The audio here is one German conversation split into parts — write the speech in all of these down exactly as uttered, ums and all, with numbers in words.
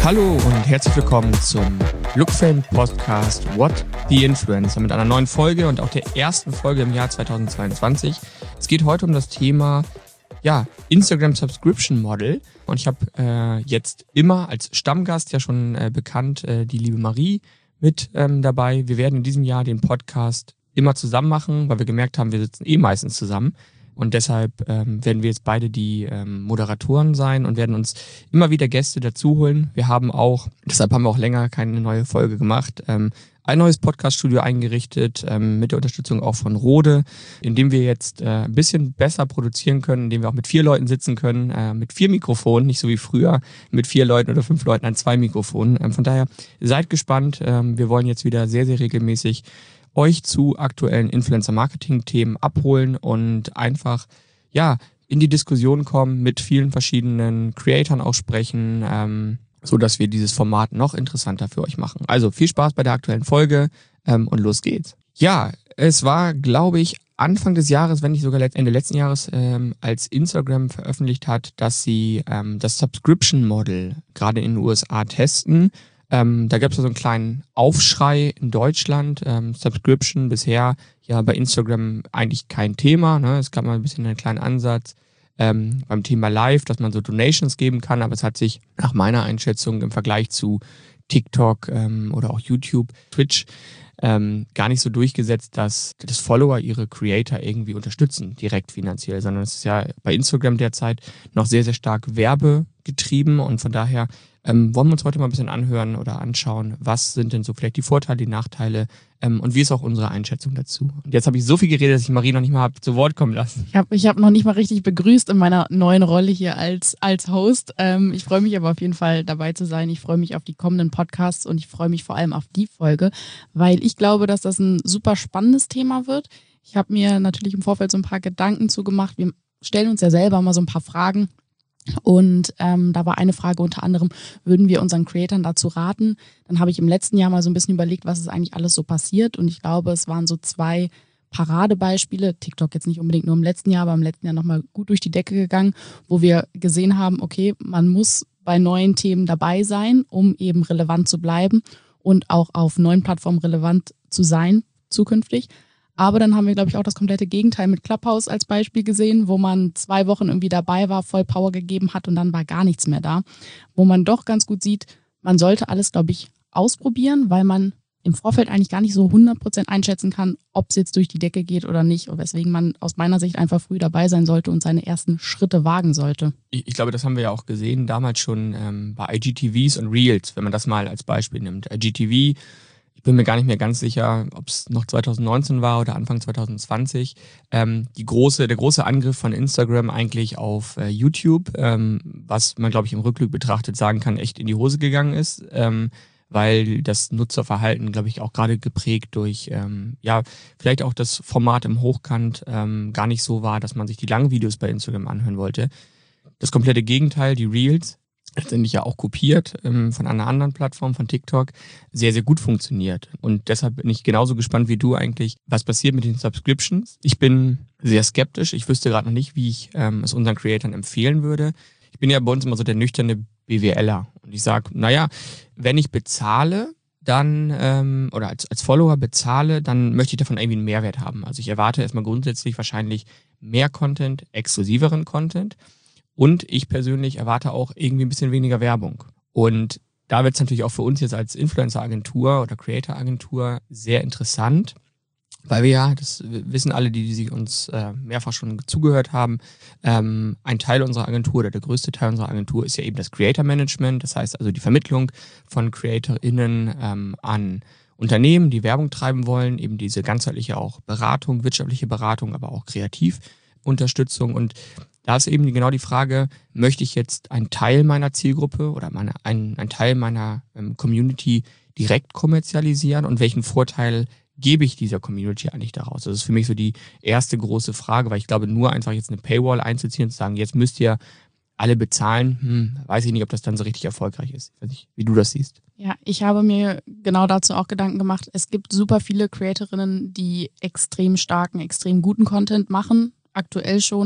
Hallo und herzlich willkommen zum Lookfame Podcast What the Influencer mit einer neuen Folge und auch der ersten Folge im Jahr zweitausendzweiundzwanzig. Es geht heute um das Thema ja, Instagram Subscription Model und ich habe äh, jetzt immer als Stammgast ja schon äh, bekannt äh, die liebe Marie mit ähm, dabei. Wir werden in diesem Jahr den Podcast immer zusammen machen, weil wir gemerkt haben, wir sitzen eh meistens zusammen. Und deshalb ähm, werden wir jetzt beide die ähm, Moderatoren sein und werden uns immer wieder Gäste dazu holen. Wir haben auch, deshalb haben wir auch länger keine neue Folge gemacht, ähm, ein neues Podcast-Studio eingerichtet, ähm, mit der Unterstützung auch von Rode, in dem wir jetzt äh, ein bisschen besser produzieren können, in dem wir auch mit vier Leuten sitzen können, äh, mit vier Mikrofonen, nicht so wie früher mit vier Leuten oder fünf Leuten an zwei Mikrofonen. Ähm, von daher seid gespannt. Ähm, wir wollen jetzt wieder sehr, sehr regelmäßig euch zu aktuellen Influencer-Marketing-Themen abholen und einfach ja in die Diskussion kommen, mit vielen verschiedenen Creatoren auch sprechen, ähm, so dass wir dieses Format noch interessanter für euch machen. Also viel Spaß bei der aktuellen Folge ähm, und los geht's. Ja, es war, glaube ich, Anfang des Jahres, wenn nicht sogar Ende letzten Jahres, ähm, als Instagram veröffentlicht hat, dass sie ähm, das Subscription Model gerade in den U S A testen. Ähm, da gab es so einen kleinen Aufschrei in Deutschland. Ähm, Subscription bisher ja bei Instagram eigentlich kein Thema. Ne? Es gab mal ein bisschen einen kleinen Ansatz ähm, beim Thema Live, dass man so Donations geben kann, aber es hat sich nach meiner Einschätzung im Vergleich zu TikTok ähm, oder auch YouTube, Twitch ähm, gar nicht so durchgesetzt, dass das Follower ihre Creator irgendwie unterstützen, direkt finanziell, sondern es ist ja bei Instagram derzeit noch sehr, sehr stark werbegetrieben und von daher Ähm, wollen wir uns heute mal ein bisschen anhören oder anschauen, was sind denn so vielleicht die Vorteile, die Nachteile ähm, und wie ist auch unsere Einschätzung dazu. Und jetzt habe ich so viel geredet, dass ich Marie noch nicht mal habe zu Wort kommen lassen. Ich habe ich hab noch nicht mal richtig begrüßt in meiner neuen Rolle hier als, als Host. Ähm, ich freue mich aber auf jeden Fall dabei zu sein. Ich freue mich auf die kommenden Podcasts und ich freue mich vor allem auf die Folge, weil ich glaube, dass das ein super spannendes Thema wird. Ich habe mir natürlich im Vorfeld so ein paar Gedanken zugemacht. Wir stellen uns ja selber mal so ein paar Fragen. Und ähm, da war eine Frage unter anderem, würden wir unseren Creatoren dazu raten? Dann habe ich im letzten Jahr mal so ein bisschen überlegt, was ist eigentlich alles so passiert. Und ich glaube, es waren so zwei Paradebeispiele, TikTok jetzt nicht unbedingt nur im letzten Jahr, aber im letzten Jahr nochmal gut durch die Decke gegangen, wo wir gesehen haben, okay, man muss bei neuen Themen dabei sein, um eben relevant zu bleiben und auch auf neuen Plattformen relevant zu sein zukünftig. Aber dann haben wir, glaube ich, auch das komplette Gegenteil mit Clubhouse als Beispiel gesehen, wo man zwei Wochen irgendwie dabei war, voll Power gegeben hat und dann war gar nichts mehr da. Wo man doch ganz gut sieht, man sollte alles, glaube ich, ausprobieren, weil man im Vorfeld eigentlich gar nicht so hundert Prozent einschätzen kann, ob es jetzt durch die Decke geht oder nicht. Und weswegen man aus meiner Sicht einfach früh dabei sein sollte und seine ersten Schritte wagen sollte. Ich, ich glaube, das haben wir ja auch gesehen, damals schon ähm, bei I G T Vs und Reels, wenn man das mal als Beispiel nimmt. I G T V, ich bin mir gar nicht mehr ganz sicher, ob es noch zweitausendneunzehn war oder Anfang zweitausendzwanzig. Ähm, die große, der große Angriff von Instagram eigentlich auf äh, YouTube, ähm, was man, glaube ich, im Rückblick betrachtet sagen kann, echt in die Hose gegangen ist, ähm, weil das Nutzerverhalten, glaube ich, auch gerade geprägt durch, ähm, ja, vielleicht auch das Format im Hochkant ähm, gar nicht so war, dass man sich die langen Videos bei Instagram anhören wollte. Das komplette Gegenteil, die Reels, letztendlich ja auch kopiert ähm, von einer anderen Plattform, von TikTok, sehr, sehr gut funktioniert. Und deshalb bin ich genauso gespannt wie du eigentlich, was passiert mit den Subscriptions. Ich bin sehr skeptisch. Ich wüsste gerade noch nicht, wie ich ähm, es unseren Creatoren empfehlen würde. Ich bin ja bei uns immer so der nüchterne BWLer. Und ich sage, naja, wenn ich bezahle, dann ähm, oder als, als Follower bezahle, dann möchte ich davon irgendwie einen Mehrwert haben. Also ich erwarte erstmal grundsätzlich wahrscheinlich mehr Content, exklusiveren Content. Und ich persönlich erwarte auch irgendwie ein bisschen weniger Werbung. Und da wird es natürlich auch für uns jetzt als Influencer-Agentur oder Creator-Agentur sehr interessant, weil wir ja, das wissen alle, die, die sich uns äh, mehrfach schon zugehört haben, ähm, ein Teil unserer Agentur oder der größte Teil unserer Agentur ist ja eben das Creator-Management. Das heißt also die Vermittlung von CreatorInnen ähm, an Unternehmen, die Werbung treiben wollen, eben diese ganzheitliche auch Beratung, wirtschaftliche Beratung, aber auch Kreativunterstützung. Und da ist eben genau die Frage, möchte ich jetzt einen Teil meiner Zielgruppe oder meine, einen, einen Teil meiner ähm, Community direkt kommerzialisieren und welchen Vorteil gebe ich dieser Community eigentlich daraus? Das ist für mich so die erste große Frage, weil ich glaube, nur einfach jetzt eine Paywall einzuziehen und zu sagen, jetzt müsst ihr alle bezahlen, hm, weiß ich nicht, ob das dann so richtig erfolgreich ist. Ich weiß nicht, wie du das siehst. Ja, ich habe mir genau dazu auch Gedanken gemacht. Es gibt super viele Creatorinnen, die extrem starken, extrem guten Content machen, aktuell schon.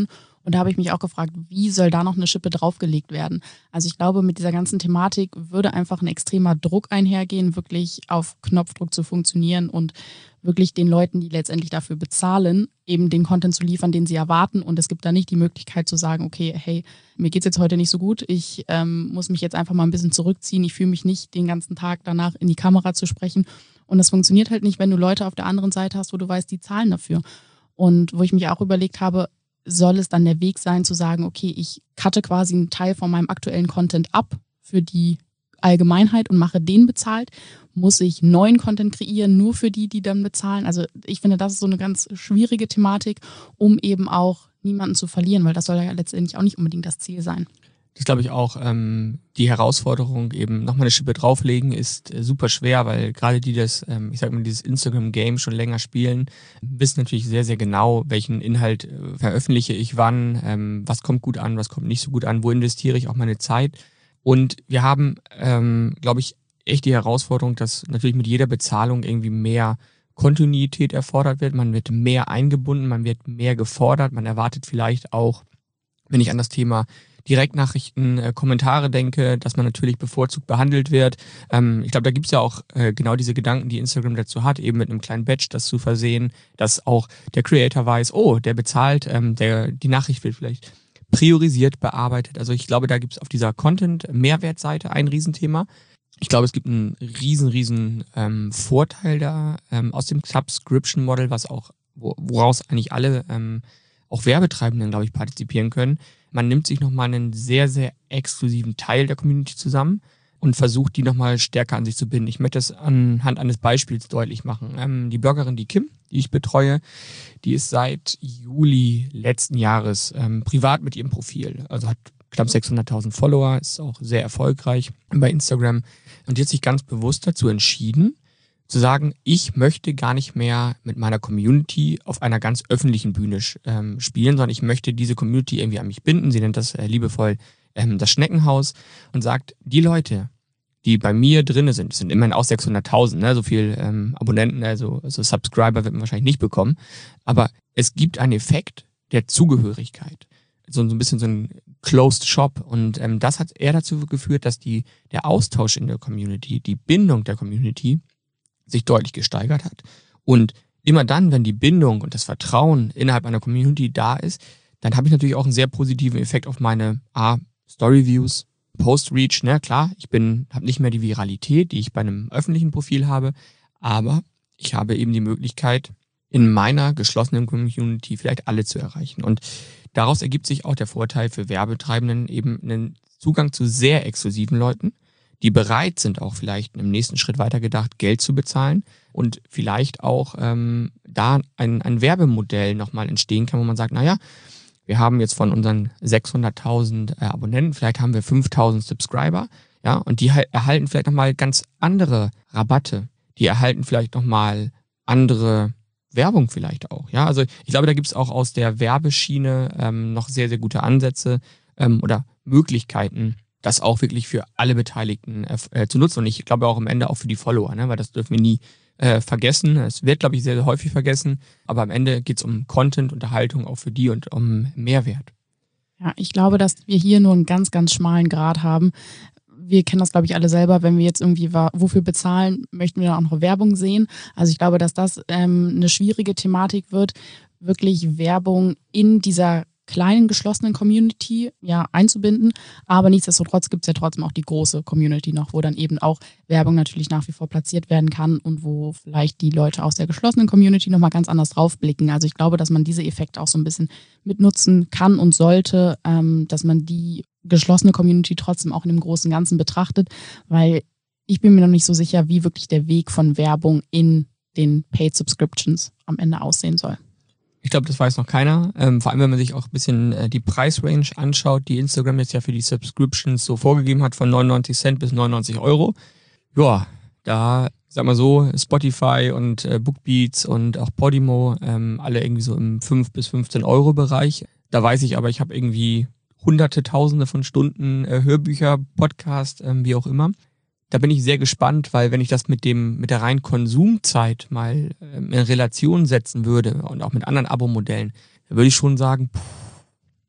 Und da habe ich mich auch gefragt, wie soll da noch eine Schippe draufgelegt werden? Also ich glaube, mit dieser ganzen Thematik würde einfach ein extremer Druck einhergehen, wirklich auf Knopfdruck zu funktionieren und wirklich den Leuten, die letztendlich dafür bezahlen, eben den Content zu liefern, den sie erwarten. Und es gibt da nicht die Möglichkeit zu sagen, okay, hey, mir geht's jetzt heute nicht so gut, ich ähm, muss mich jetzt einfach mal ein bisschen zurückziehen, ich fühle mich nicht den ganzen Tag danach in die Kamera zu sprechen. Und das funktioniert halt nicht, wenn du Leute auf der anderen Seite hast, wo du weißt, die zahlen dafür. Und wo ich mich auch überlegt habe, soll es dann der Weg sein, zu sagen, okay, ich cutte quasi einen Teil von meinem aktuellen Content ab für die Allgemeinheit und mache den bezahlt? Muss ich neuen Content kreieren, nur für die, die dann bezahlen? Also ich finde, das ist so eine ganz schwierige Thematik, um eben auch niemanden zu verlieren, weil das soll ja letztendlich auch nicht unbedingt das Ziel sein. Das glaube ich auch. Ähm, die Herausforderung, eben nochmal eine Schippe drauflegen, ist äh, super schwer, weil gerade die das, ähm, ich sag mal, dieses Instagram-Game schon länger spielen, wissen natürlich sehr, sehr genau, welchen Inhalt äh, veröffentliche ich wann, ähm, was kommt gut an, was kommt nicht so gut an, wo investiere ich auch meine Zeit. Und wir haben, ähm, glaube ich, echt die Herausforderung, dass natürlich mit jeder Bezahlung irgendwie mehr Kontinuität erfordert wird. Man wird mehr eingebunden, man wird mehr gefordert, man erwartet vielleicht auch, wenn ich an das Thema Direktnachrichten, äh, Kommentare denke, dass man natürlich bevorzugt behandelt wird. Ähm, ich glaube, da gibt's ja auch äh, genau diese Gedanken, die Instagram dazu hat, eben mit einem kleinen Badge das zu versehen, dass auch der Creator weiß, oh, der bezahlt, ähm, der die Nachricht wird vielleicht priorisiert bearbeitet. Also ich glaube, da gibt's auf dieser Content-Mehrwertseite ein Riesenthema. Ich glaube, es gibt einen riesen, riesen ähm, Vorteil da ähm, aus dem Subscription-Model, was auch, wo, woraus eigentlich alle ähm, auch Werbetreibenden, glaube ich, partizipieren können. Man nimmt sich nochmal einen sehr, sehr exklusiven Teil der Community zusammen und versucht, die nochmal stärker an sich zu binden. Ich möchte das anhand eines Beispiels deutlich machen. Ähm, die Bloggerin, die Kim, die ich betreue, die ist seit Juli letzten Jahres ähm, privat mit ihrem Profil. Also hat knapp sechshunderttausend Follower, ist auch sehr erfolgreich bei Instagram. Und die hat sich ganz bewusst dazu entschieden, zu sagen, ich möchte gar nicht mehr mit meiner Community auf einer ganz öffentlichen Bühne ähm, spielen, sondern ich möchte diese Community irgendwie an mich binden. Sie nennt das äh, liebevoll ähm, das Schneckenhaus und sagt, die Leute, die bei mir drinne sind, das sind immerhin auch sechshunderttausend, ne? So viel ähm, Abonnenten, also, also Subscriber wird man wahrscheinlich nicht bekommen, aber es gibt einen Effekt der Zugehörigkeit. So, so ein bisschen so ein Closed Shop und ähm, das hat eher dazu geführt, dass die der Austausch in der Community, die Bindung der Community sich deutlich gesteigert hat. Und immer dann, wenn die Bindung und das Vertrauen innerhalb einer Community da ist, dann habe ich natürlich auch einen sehr positiven Effekt auf meine A, Story-Views, Post-Reach. Ne, klar, ich bin habe nicht mehr die Viralität, die ich bei einem öffentlichen Profil habe, aber ich habe eben die Möglichkeit, in meiner geschlossenen Community vielleicht alle zu erreichen. Und daraus ergibt sich auch der Vorteil für Werbetreibenden, eben einen Zugang zu sehr exklusiven Leuten, die bereit sind, auch vielleicht im nächsten Schritt weitergedacht, Geld zu bezahlen und vielleicht auch ähm, da ein, ein Werbemodell nochmal entstehen kann, wo man sagt, naja, wir haben jetzt von unseren sechshunderttausend äh, Abonnenten, vielleicht haben wir fünftausend Subscriber, ja, und die halt erhalten vielleicht nochmal ganz andere Rabatte, die erhalten vielleicht nochmal andere Werbung vielleicht auch, ja, also ich glaube, da gibt es auch aus der Werbeschiene ähm, noch sehr, sehr gute Ansätze ähm, oder Möglichkeiten, das auch wirklich für alle Beteiligten äh, zu nutzen und ich glaube auch am Ende auch für die Follower, ne? Weil das dürfen wir nie äh, vergessen. Es wird, glaube ich, sehr, sehr häufig vergessen, aber am Ende geht es um Content, Unterhaltung auch für die und um Mehrwert. Ja, ich glaube, dass wir hier nur einen ganz, ganz schmalen Grad haben. Wir kennen das, glaube ich, alle selber, wenn wir jetzt irgendwie wofür bezahlen, möchten wir dann auch noch Werbung sehen. Also ich glaube, dass das ähm, eine schwierige Thematik wird, wirklich Werbung in dieser kleinen, geschlossenen Community ja einzubinden. Aber nichtsdestotrotz gibt es ja trotzdem auch die große Community noch, wo dann eben auch Werbung natürlich nach wie vor platziert werden kann und wo vielleicht die Leute aus der geschlossenen Community nochmal ganz anders draufblicken. Also ich glaube, dass man diese Effekte auch so ein bisschen mitnutzen kann und sollte, ähm, dass man die geschlossene Community trotzdem auch in dem großen Ganzen betrachtet, weil ich bin mir noch nicht so sicher, wie wirklich der Weg von Werbung in den Paid Subscriptions am Ende aussehen soll. Ich glaube, das weiß noch keiner. Ähm, vor allem, wenn man sich auch ein bisschen äh, die Preisrange anschaut, die Instagram jetzt ja für die Subscriptions so vorgegeben hat, von neunundneunzig Cent bis neunundneunzig Euro. Ja, da, sag mal so, Spotify und äh, Bookbeats und auch Podimo, ähm, alle irgendwie so im fünf bis fünfzehn Euro Bereich. Da weiß ich aber, ich habe irgendwie hunderte, tausende von Stunden äh, Hörbücher, Podcast, ähm, wie auch immer. Da bin ich sehr gespannt, weil wenn ich das mit dem mit der reinen Konsumzeit mal ähm, in Relation setzen würde und auch mit anderen Abo-Modellen, dann würde ich schon sagen, puh,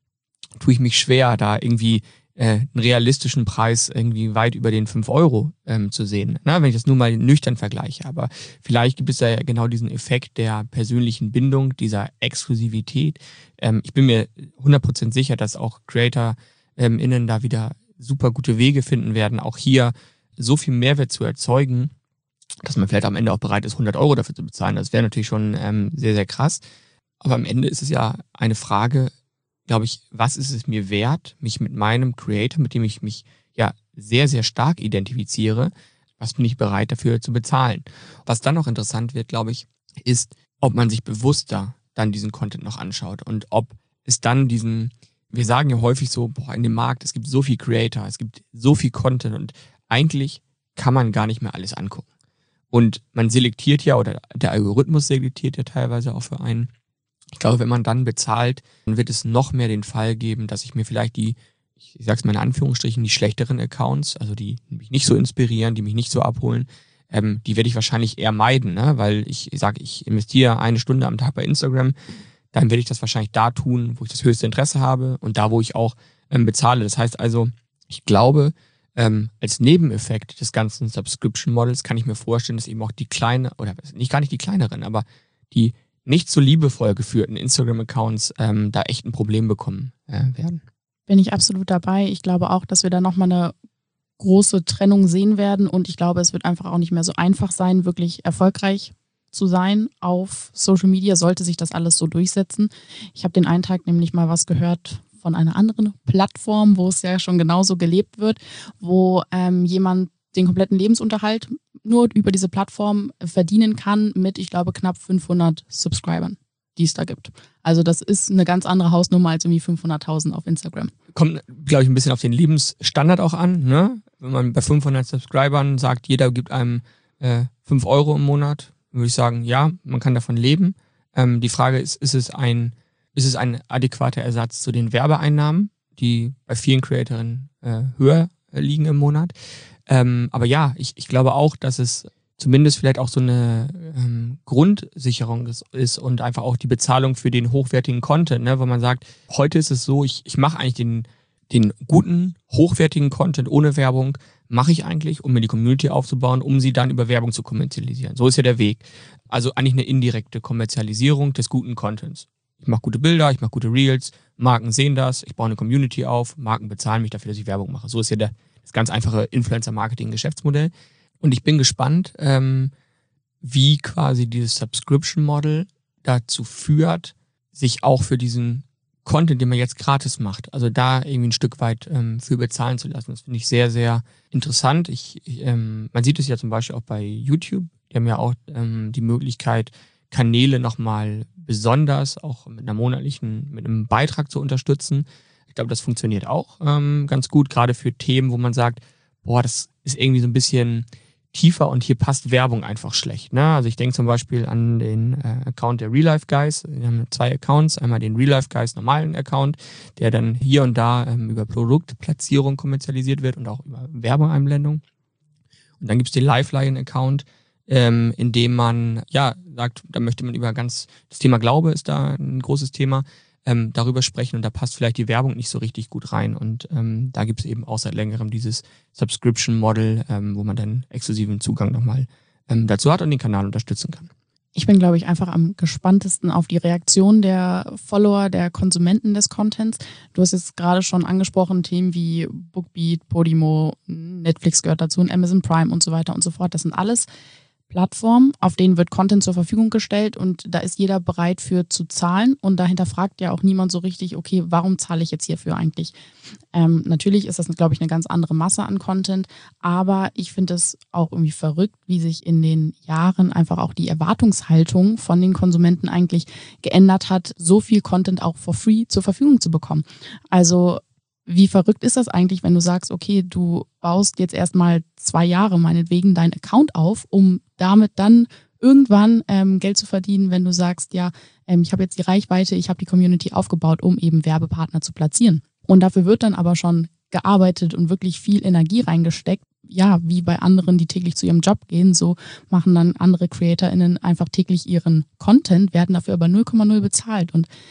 tue ich mich schwer, da irgendwie äh, einen realistischen Preis irgendwie weit über den fünf Euro ähm, zu sehen, na, wenn ich das nur mal nüchtern vergleiche. Aber vielleicht gibt es ja genau diesen Effekt der persönlichen Bindung, dieser Exklusivität. Ähm, ich bin mir hundert Prozent sicher, dass auch Creator ähm, innen da wieder super gute Wege finden werden, auch hier so viel Mehrwert zu erzeugen, dass man vielleicht am Ende auch bereit ist, hundert Euro dafür zu bezahlen. Das wäre natürlich schon ähm, sehr, sehr krass. Aber am Ende ist es ja eine Frage, glaube ich, was ist es mir wert, mich mit meinem Creator, mit dem ich mich ja sehr, sehr stark identifiziere, was bin ich bereit dafür zu bezahlen? Was dann noch interessant wird, glaube ich, ist, ob man sich bewusster dann diesen Content noch anschaut und ob es dann diesen, wir sagen ja häufig so, boah, in dem Markt, es gibt so viel Creator, es gibt so viel Content und eigentlich kann man gar nicht mehr alles angucken. Und man selektiert ja, oder der Algorithmus selektiert ja teilweise auch für einen. Ich glaube, wenn man dann bezahlt, dann wird es noch mehr den Fall geben, dass ich mir vielleicht die, ich sag's mal in Anführungsstrichen, die schlechteren Accounts, also die mich nicht so inspirieren, die mich nicht so abholen, ähm, die werde ich wahrscheinlich eher meiden, ne? Weil ich sage, ich investiere eine Stunde am Tag bei Instagram, dann werde ich das wahrscheinlich da tun, wo ich das höchste Interesse habe und da, wo ich auch ähm, bezahle. Das heißt also, ich glaube, ähm, als Nebeneffekt des ganzen Subscription Models kann ich mir vorstellen, dass eben auch die kleine, oder nicht gar nicht die kleineren, aber die nicht so liebevoll geführten Instagram-Accounts ähm, da echt ein Problem bekommen äh, werden. Bin ich absolut dabei. Ich glaube auch, dass wir da nochmal eine große Trennung sehen werden und ich glaube, es wird einfach auch nicht mehr so einfach sein, wirklich erfolgreich zu sein auf Social Media, sollte sich das alles so durchsetzen. Ich habe den einen Tag nämlich mal was gehört von einer anderen Plattform, wo es ja schon genauso gelebt wird, wo ähm, jemand den kompletten Lebensunterhalt nur über diese Plattform verdienen kann mit, ich glaube, knapp fünfhundert Subscribern, die es da gibt. Also das ist eine ganz andere Hausnummer als irgendwie fünfhunderttausend auf Instagram. Kommt, glaube ich, ein bisschen auf den Lebensstandard auch an, ne? Wenn man bei fünfhundert Subscribern sagt, jeder gibt einem äh, fünf Euro im Monat, würde ich sagen, ja, man kann davon leben. Ähm, die Frage ist, ist es ein, ist es ein adäquater Ersatz zu den Werbeeinnahmen, die bei vielen Creatorinnen äh, höher äh, liegen im Monat? Ähm, aber ja, ich, ich glaube auch, dass es zumindest vielleicht auch so eine ähm, Grundsicherung ist, ist und einfach auch die Bezahlung für den hochwertigen Content, ne? Wo man sagt, heute ist es so, ich, ich mache eigentlich den, den guten, hochwertigen Content ohne Werbung, mache ich eigentlich, um mir die Community aufzubauen, um sie dann über Werbung zu kommerzialisieren. So ist ja der Weg. Also eigentlich eine indirekte Kommerzialisierung des guten Contents. Ich mache gute Bilder, ich mache gute Reels, Marken sehen das, ich baue eine Community auf, Marken bezahlen mich dafür, dass ich Werbung mache. So ist ja der, das ganz einfache Influencer-Marketing-Geschäftsmodell. Und ich bin gespannt, ähm, wie quasi dieses Subscription-Model dazu führt, sich auch für diesen Content, den man jetzt gratis macht, also da irgendwie ein Stück weit ähm, für bezahlen zu lassen. Das finde ich sehr, sehr interessant. Ich, ich, ähm, man sieht es ja zum Beispiel auch bei YouTube. Die haben ja auch ähm, die Möglichkeit, Kanäle nochmal besonders auch mit einer monatlichen, mit einem Beitrag zu unterstützen. Ich glaube, das funktioniert auch ähm, ganz gut, gerade für Themen, wo man sagt, boah, das ist irgendwie so ein bisschen tiefer und hier passt Werbung einfach schlecht. Ne? Also ich denke zum Beispiel an den äh, Account der Real Life Guys. Wir haben zwei Accounts, einmal den Real Life Guys normalen Account, der dann hier und da ähm, über Produktplatzierung kommerzialisiert wird und auch über Werbeeinblendung. Und dann gibt's den Lifeline Account, ähm, in dem man ja sagt, da möchte man über ganz, das Thema Glaube ist da ein großes Thema, ähm, darüber sprechen und da passt vielleicht die Werbung nicht so richtig gut rein und ähm, da gibt es eben auch seit längerem dieses Subscription-Model, ähm, wo man dann exklusiven Zugang nochmal ähm, dazu hat und den Kanal unterstützen kann. Ich bin, glaube ich, einfach am gespanntesten auf die Reaktion der Follower, der Konsumenten des Contents. Du hast jetzt gerade schon angesprochen, Themen wie Bookbeat, Podimo, Netflix gehört dazu und Amazon Prime und so weiter und so fort. Das sind alles Plattformen, auf denen wird Content zur Verfügung gestellt und da ist jeder bereit für zu zahlen und dahinter fragt ja auch niemand so richtig, okay, warum zahle ich jetzt hierfür eigentlich? Ähm, natürlich ist das, glaube ich, eine ganz andere Masse an Content, aber ich finde es auch irgendwie verrückt, wie sich in den Jahren einfach auch die Erwartungshaltung von den Konsumenten eigentlich geändert hat, so viel Content auch for free zur Verfügung zu bekommen. Also wie verrückt ist das eigentlich, wenn du sagst, okay, du baust jetzt erstmal zwei Jahre meinetwegen deinen Account auf, um damit dann irgendwann ähm, Geld zu verdienen, wenn du sagst, ja, ähm, ich habe jetzt die Reichweite, ich habe die Community aufgebaut, um eben Werbepartner zu platzieren. Und dafür wird dann aber schon gearbeitet und wirklich viel Energie reingesteckt. Ja, wie bei anderen, die täglich zu ihrem Job gehen, so machen dann andere CreatorInnen einfach täglich ihren Content, werden dafür aber null Komma null bezahlt. Und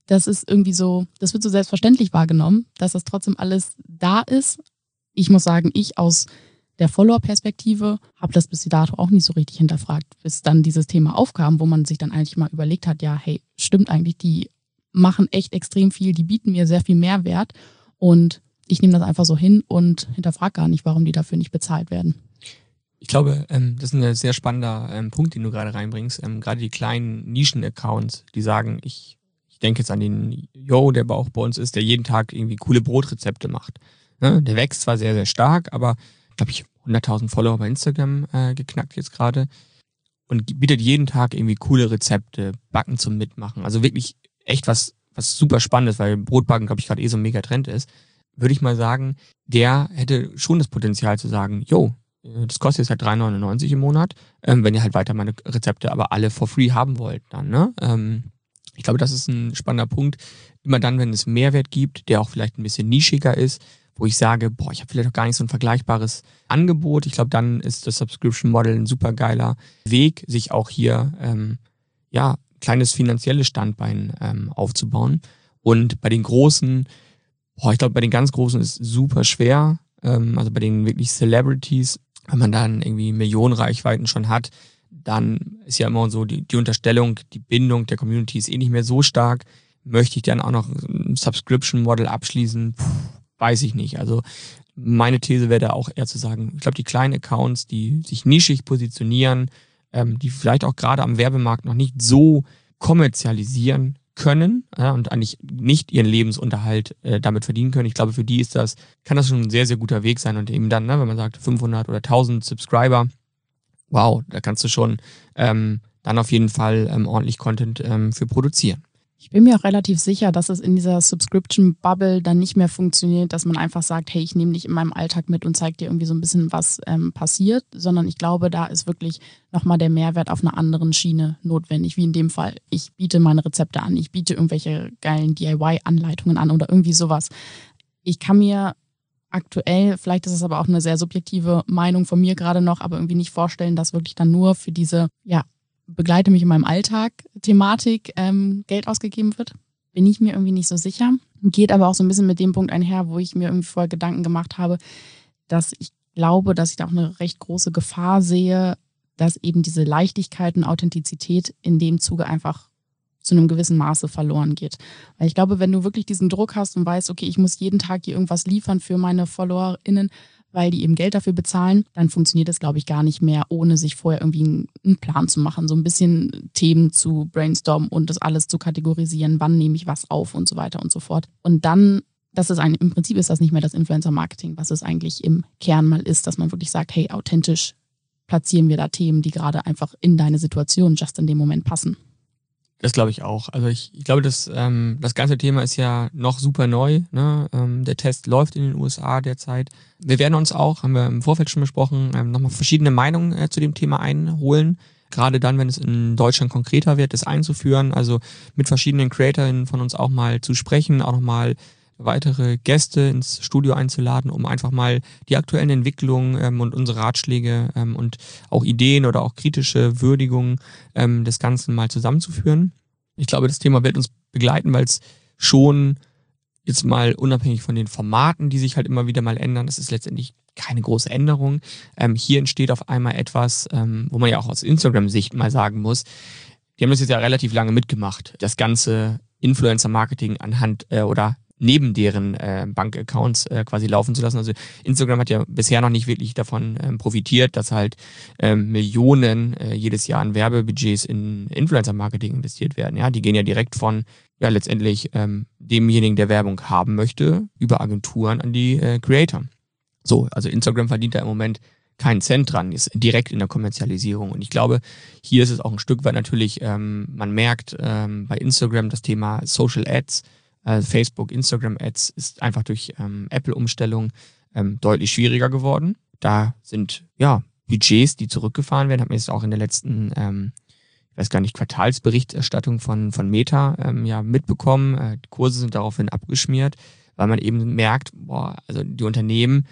das ist irgendwie so, das wird so selbstverständlich wahrgenommen, dass das trotzdem alles da ist. Ich muss sagen, ich aus der Follower-Perspektive habe das bis dato auch nicht so richtig hinterfragt, bis dann dieses Thema aufkam, wo man sich dann eigentlich mal überlegt hat, ja, hey, stimmt eigentlich, die machen echt extrem viel, die bieten mir sehr viel Mehrwert und ich nehme das einfach so hin und hinterfrage gar nicht, warum die dafür nicht bezahlt werden. Ich glaube, ähm, das ist ein sehr spannender ähm, Punkt, den du gerade reinbringst. Ähm, gerade die kleinen Nischen-Accounts, die sagen, ich, ich denke jetzt an den Yo, der auch bei uns ist, der jeden Tag irgendwie coole Brotrezepte macht. Ne? Der wächst zwar sehr, sehr stark, aber glaube ich, hunderttausend Follower bei Instagram äh, geknackt jetzt gerade und bietet jeden Tag irgendwie coole Rezepte, Backen zum Mitmachen. Also wirklich echt was, was super Spannendes, weil Brotbacken, glaube ich, gerade eh so ein Megatrend ist. Würde ich mal sagen, der hätte schon das Potenzial zu sagen, yo, das kostet jetzt halt drei neunundneunzig im Monat, ähm, wenn ihr halt weiter meine Rezepte aber alle for free haben wollt dann, ne? Ähm, ich glaube, das ist ein spannender Punkt. Immer dann, wenn es Mehrwert gibt, der auch vielleicht ein bisschen nischiger ist, wo ich sage, boah, ich habe vielleicht auch gar nicht so ein vergleichbares Angebot. Ich glaube, dann ist das Subscription Model ein super geiler Weg, sich auch hier ähm, ja kleines finanzielles Standbein ähm, aufzubauen. Und bei den großen, boah, ich glaube, bei den ganz großen ist es super schwer. Ähm, also bei den wirklich Celebrities, wenn man dann irgendwie Millionen Reichweiten schon hat, dann ist ja immer so die, die Unterstellung, die Bindung der Community ist eh nicht mehr so stark. Möchte ich dann auch noch ein Subscription Model abschließen? Puh, weiß ich nicht. Also meine These wäre da auch eher zu sagen, ich glaube, die kleinen Accounts, die sich nischig positionieren, ähm, die vielleicht auch gerade am Werbemarkt noch nicht so kommerzialisieren können ja, und eigentlich nicht ihren Lebensunterhalt äh, damit verdienen können. Ich glaube, für die ist das, kann das schon ein sehr, sehr guter Weg sein. Und eben dann, ne, wenn man sagt fünfhundert oder tausend Subscriber, wow, da kannst du schon ähm, dann auf jeden Fall ähm, ordentlich Content ähm, für produzieren. Ich bin mir auch relativ sicher, dass es in dieser Subscription-Bubble dann nicht mehr funktioniert, dass man einfach sagt, hey, ich nehme dich in meinem Alltag mit und zeige dir irgendwie so ein bisschen, was ähm, passiert, sondern ich glaube, da ist wirklich nochmal der Mehrwert auf einer anderen Schiene notwendig, wie in dem Fall, ich biete meine Rezepte an, ich biete irgendwelche geilen D I Y-Anleitungen an oder irgendwie sowas. Ich kann mir aktuell, vielleicht ist es aber auch eine sehr subjektive Meinung von mir gerade noch, aber irgendwie nicht vorstellen, dass wirklich dann nur für diese, ja, begleite mich in meinem Alltag Thematik ähm, Geld ausgegeben wird. Bin ich mir irgendwie nicht so sicher. Geht aber auch so ein bisschen mit dem Punkt einher, wo ich mir irgendwie vorher Gedanken gemacht habe, dass ich glaube, dass ich da auch eine recht große Gefahr sehe, dass eben diese Leichtigkeit und Authentizität in dem Zuge einfach zu einem gewissen Maße verloren geht. Weil ich glaube, wenn du wirklich diesen Druck hast und weißt, okay, ich muss jeden Tag hier irgendwas liefern für meine FollowerInnen, weil die eben Geld dafür bezahlen, dann funktioniert es, glaube ich, gar nicht mehr, ohne sich vorher irgendwie einen Plan zu machen, so ein bisschen Themen zu brainstormen und das alles zu kategorisieren, wann nehme ich was auf und so weiter und so fort. Und dann, das ist ein, im Prinzip ist das nicht mehr das Influencer-Marketing, was es eigentlich im Kern mal ist, dass man wirklich sagt, hey, authentisch platzieren wir da Themen, die gerade einfach in deine Situation just in dem Moment passen. Das glaube ich auch. Also ich, ich glaube, das, ähm, das ganze Thema ist ja noch super neu. Ne? Ähm, der Test läuft in den U S A derzeit. Wir werden uns auch, haben wir im Vorfeld schon besprochen, ähm, nochmal verschiedene Meinungen äh, zu dem Thema einholen. Gerade dann, wenn es in Deutschland konkreter wird, das einzuführen. Also mit verschiedenen CreatorInnen von uns auch mal zu sprechen, auch nochmal weitere Gäste ins Studio einzuladen, um einfach mal die aktuellen Entwicklungen ähm, und unsere Ratschläge ähm, und auch Ideen oder auch kritische Würdigungen ähm, des Ganzen mal zusammenzuführen. Ich glaube, das Thema wird uns begleiten, weil es schon jetzt mal unabhängig von den Formaten, die sich halt immer wieder mal ändern, das ist letztendlich keine große Änderung. Ähm, hier entsteht auf einmal etwas, ähm, wo man ja auch aus Instagram-Sicht mal sagen muss, die haben das jetzt ja relativ lange mitgemacht, das ganze Influencer-Marketing anhand äh, oder neben deren äh, Bankaccounts äh, quasi laufen zu lassen. Also Instagram hat ja bisher noch nicht wirklich davon ähm, profitiert, dass halt ähm, Millionen äh, jedes Jahr in Werbebudgets in Influencer-Marketing investiert werden. Ja, die gehen ja direkt von ja letztendlich ähm, demjenigen, der Werbung haben möchte, über Agenturen an die äh, Creator. So, also Instagram verdient da im Moment keinen Cent dran, ist direkt in der Kommerzialisierung. Und ich glaube, hier ist es auch ein Stück weit natürlich, ähm, man merkt ähm, bei Instagram das Thema Social Ads, Also Facebook, Instagram-Ads ist einfach durch ähm, Apple-Umstellung ähm, deutlich schwieriger geworden. Da sind ja Budgets, die zurückgefahren werden. Hat man jetzt auch in der letzten, ähm, ich weiß gar nicht, Quartalsberichterstattung von von Meta ähm, ja mitbekommen. Äh, die Kurse sind daraufhin abgeschmiert, weil man eben merkt, boah, also die Unternehmen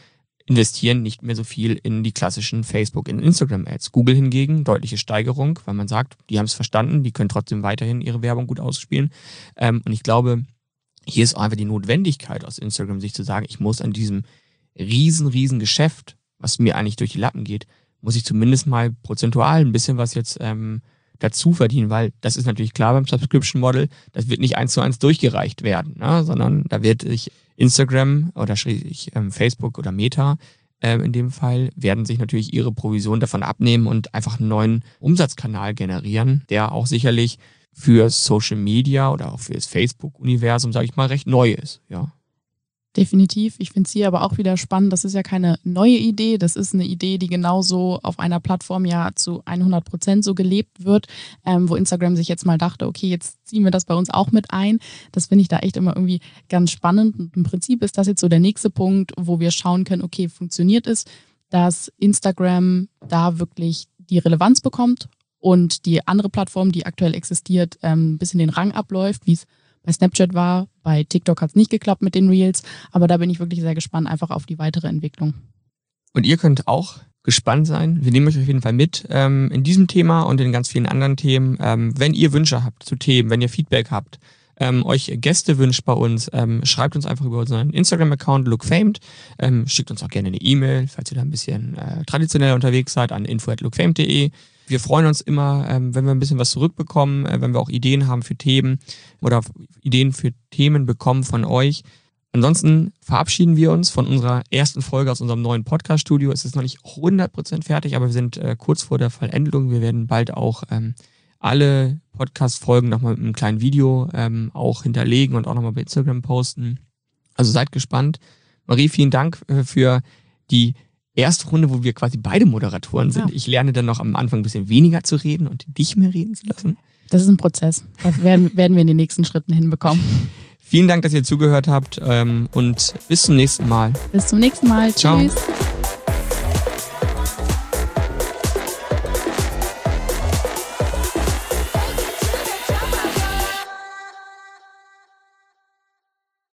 investieren nicht mehr so viel in die klassischen Facebook- und Instagram-Ads. Google hingegen, deutliche Steigerung, weil man sagt, die haben es verstanden, die können trotzdem weiterhin ihre Werbung gut ausspielen. Ähm, und ich glaube, hier ist einfach die Notwendigkeit aus Instagram, sich zu sagen, ich muss an diesem riesen, riesen Geschäft, was mir eigentlich durch die Lappen geht, muss ich zumindest mal prozentual ein bisschen was jetzt ähm, dazu verdienen, weil das ist natürlich klar beim Subscription Model, das wird nicht eins zu eins durchgereicht werden, ne? Sondern da wird ich Instagram oder ich, ähm, Facebook oder Meta äh, in dem Fall werden sich natürlich ihre Provision davon abnehmen und einfach einen neuen Umsatzkanal generieren, der auch sicherlich für Social Media oder auch für das Facebook-Universum, sage ich mal, recht neu ist, ja. Definitiv. Ich finde es hier aber auch wieder spannend. Das ist ja keine neue Idee. Das ist eine Idee, die genauso auf einer Plattform ja zu hundert Prozent so gelebt wird, ähm, wo Instagram sich jetzt mal dachte, okay, jetzt ziehen wir das bei uns auch mit ein. Das finde ich da echt immer irgendwie ganz spannend. Und im Prinzip ist das jetzt so der nächste Punkt, wo wir schauen können, okay, funktioniert es, dass Instagram da wirklich die Relevanz bekommt und die andere Plattform, die aktuell existiert, ein bisschen den Rang abläuft, wie es bei Snapchat war. Bei TikTok hat es nicht geklappt mit den Reels, aber da bin ich wirklich sehr gespannt einfach auf die weitere Entwicklung. Und ihr könnt auch gespannt sein. Wir nehmen euch auf jeden Fall mit ähm, in diesem Thema und in ganz vielen anderen Themen. Ähm, wenn ihr Wünsche habt zu Themen, wenn ihr Feedback habt, ähm, euch Gäste wünscht bei uns, ähm, schreibt uns einfach über unseren Instagram-Account lookfamed, ähm, schickt uns auch gerne eine E-Mail, falls ihr da ein bisschen äh, traditionell unterwegs seid, an info at lookfamed punkt de. Wir freuen uns immer, ähm, wenn wir ein bisschen was zurückbekommen, äh, wenn wir auch Ideen haben für Themen oder Ideen für Themen bekommen von euch. Ansonsten verabschieden wir uns von unserer ersten Folge aus unserem neuen Podcast-Studio. Es ist noch nicht hundert Prozent fertig, aber wir sind äh, kurz vor der Vollendung. Wir werden bald auch ähm, alle Podcast-Folgen nochmal mit einem kleinen Video ähm, auch hinterlegen und auch nochmal bei Instagram posten. Also seid gespannt. Marie, vielen Dank äh, für die erste Runde, wo wir quasi beide Moderatoren sind. Ja. Ich lerne dann noch am Anfang ein bisschen weniger zu reden und dich mehr reden zu lassen. Das ist ein Prozess. Das werden, werden wir in den nächsten Schritten hinbekommen. Vielen Dank, dass ihr zugehört habt und bis zum nächsten Mal. Bis zum nächsten Mal. Ciao. Tschüss.